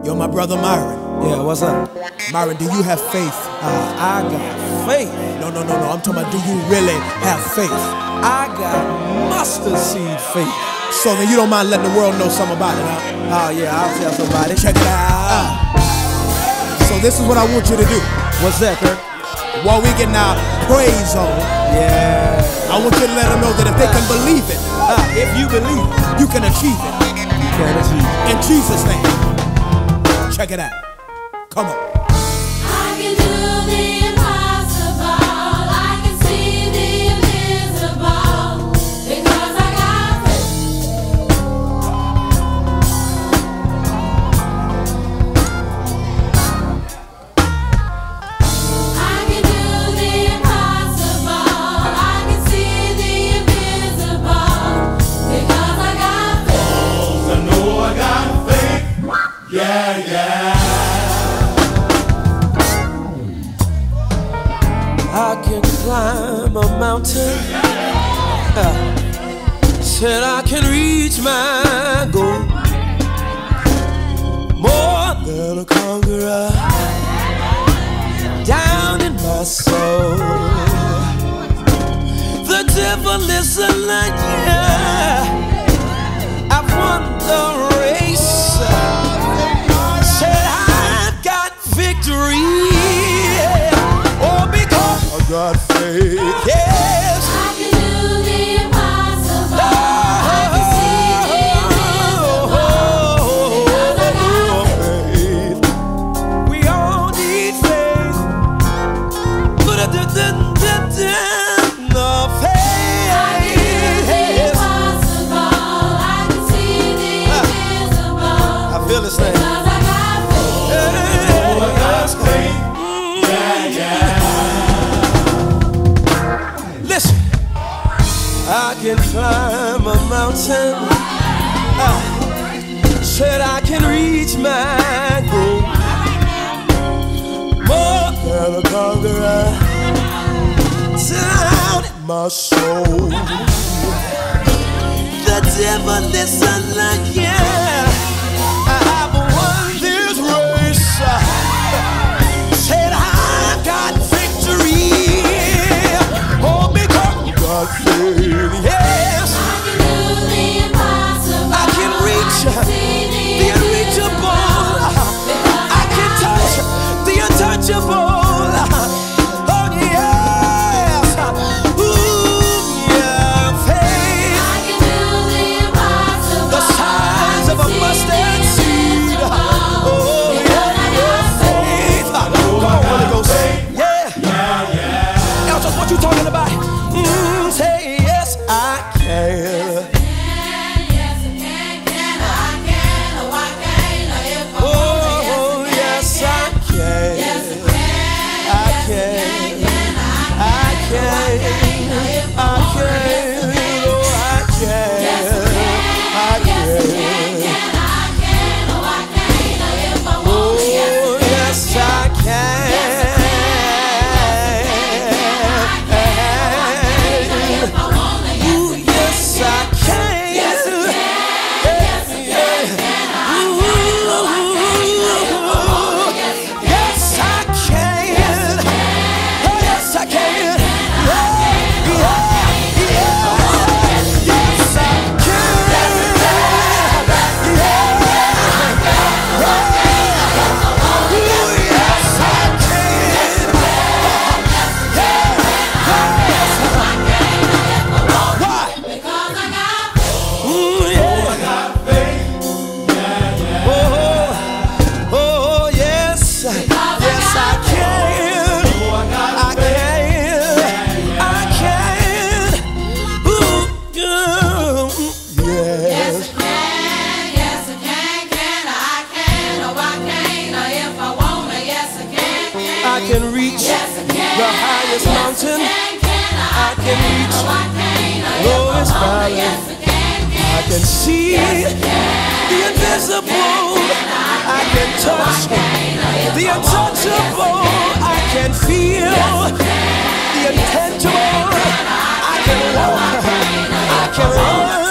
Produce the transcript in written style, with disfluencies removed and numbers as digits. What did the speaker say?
Yo, my brother Myron. Yeah, what's up? Myron, do you have faith? I got faith. No. I'm talking about, do you really have faith? I got mustard seed faith. So then you don't mind letting the world know something about it, huh? Oh yeah, I'll tell somebody. Check it out. So this is what I want you to do. What's that, Kirk? While we getting our praise on, Yeah. I want you to let them know that if they can believe it, If you believe, you can achieve it. you can achieve. In Jesus' name. Check it out. Come on. I can do the impossible. I can see the invisible because I got faith. I can do the impossible. I can see the invisible because I got faith. I know I got faith. Yeah. I can climb a mountain. Said I can reach my goal. More than a conqueror. Down in my soul. The devil is a liar. I've won the race. Said I've got victory. Oh, because I got faith. Yes. I can do the impossible. I can see the invisible because I got faith. We all need faith. No faith. I can do the impossible. I can see the invisible I feel this thing. because I got faith. Listen, I can climb a mountain. Said I can reach my goal. More than a conqueror. Down in my soul. The devil is a liar. I have won this race. Said I've got victory. Oh, because God faith. Yes, I can do the impossible. I can reach see the unreachable. I can touch the untouchable. Oh yes, ooh yeah, faith. I can do the impossible. The size of a mustard seed. Oh yeah, faith. Come on, Holy Ghost. Yeah. Now, just what you talking about? Say yes, I can. Oh yes, I can. I can. I can. I can. Oh, I can. I can. Oh yes, I can. Ooh, yes, I can. Ooh, yes, I can. Oh, yes, I can. Yes, I I can reach the highest mountain. I can reach the lowest valley. I can see the invisible. I can touch the untouchable. I can feel the intangible. I can walk. I can run.